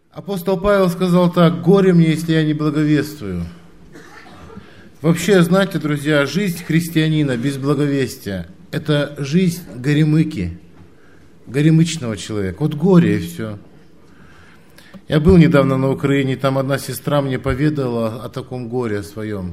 Апостол Павел сказал так: «Горе мне, если я не благовествую». Вообще, знаете, друзья, жизнь христианина без благовестия – это жизнь горемыки, горемычного человека. Вот горе и все. Я был недавно на Украине, там одна сестра мне поведала о таком горе своем.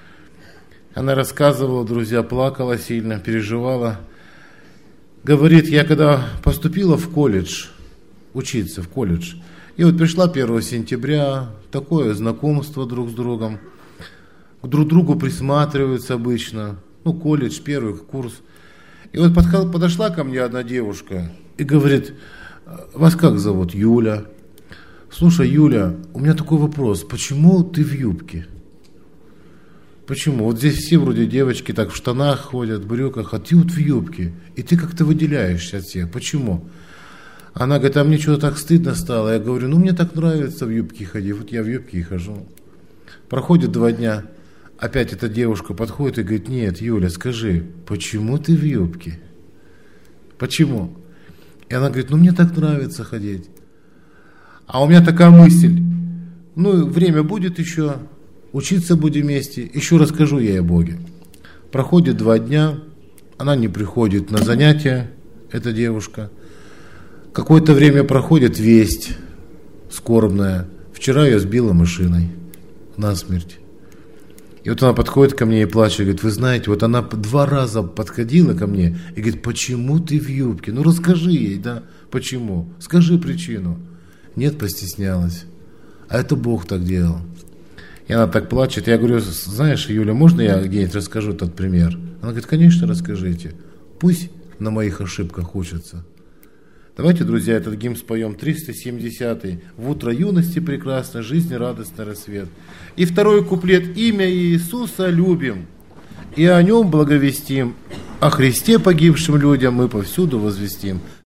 Она рассказывала, друзья, плакала сильно, переживала. Говорит, я когда поступила в колледж, учиться в колледж, и вот пришла 1 сентября, такое знакомство друг с другом, к друг другу присматриваются обычно, колледж, первый курс. И вот подошла ко мне одна девушка и говорит: вас как зовут? Юля. Слушай, Юля, у меня такой вопрос, почему ты в юбке? Почему? Вот здесь все вроде девочки так в штанах ходят, в брюках, а ты вот в юбке, и ты как-то выделяешься от всех. Почему? Она говорит, а мне что-то так стыдно стало. Я говорю, мне так нравится в юбке ходить, вот я в юбке и хожу. Проходит 2 дня, опять эта девушка подходит и говорит, нет, Юля, скажи, почему ты в юбке? Почему? И она говорит, мне так нравится ходить. А у меня такая мысль, время будет еще, учиться будем вместе, еще расскажу ей о Боге. Проходит 2 дня, она не приходит на занятия, эта девушка. Какое-то время проходит весть скорбная. Вчера ее сбила машиной насмерть. И вот она подходит ко мне и плачет, говорит, вы знаете, вот она 2 раза подходила ко мне и говорит, почему ты в юбке? Расскажи ей, да, почему? Скажи причину. Нет, постеснялась. А это Бог так делал. И она так плачет. Я говорю, знаешь, Юля, можно я где-нибудь расскажу этот пример? Она говорит, конечно, расскажите. Пусть на моих ошибках учатся. Давайте, друзья, этот гимн споем, 370-й. В утро юности прекрасной, жизни радостный рассвет. И 2-й куплет. Имя Иисуса любим, и о нем благовестим. О Христе погибшим людям мы повсюду возвестим.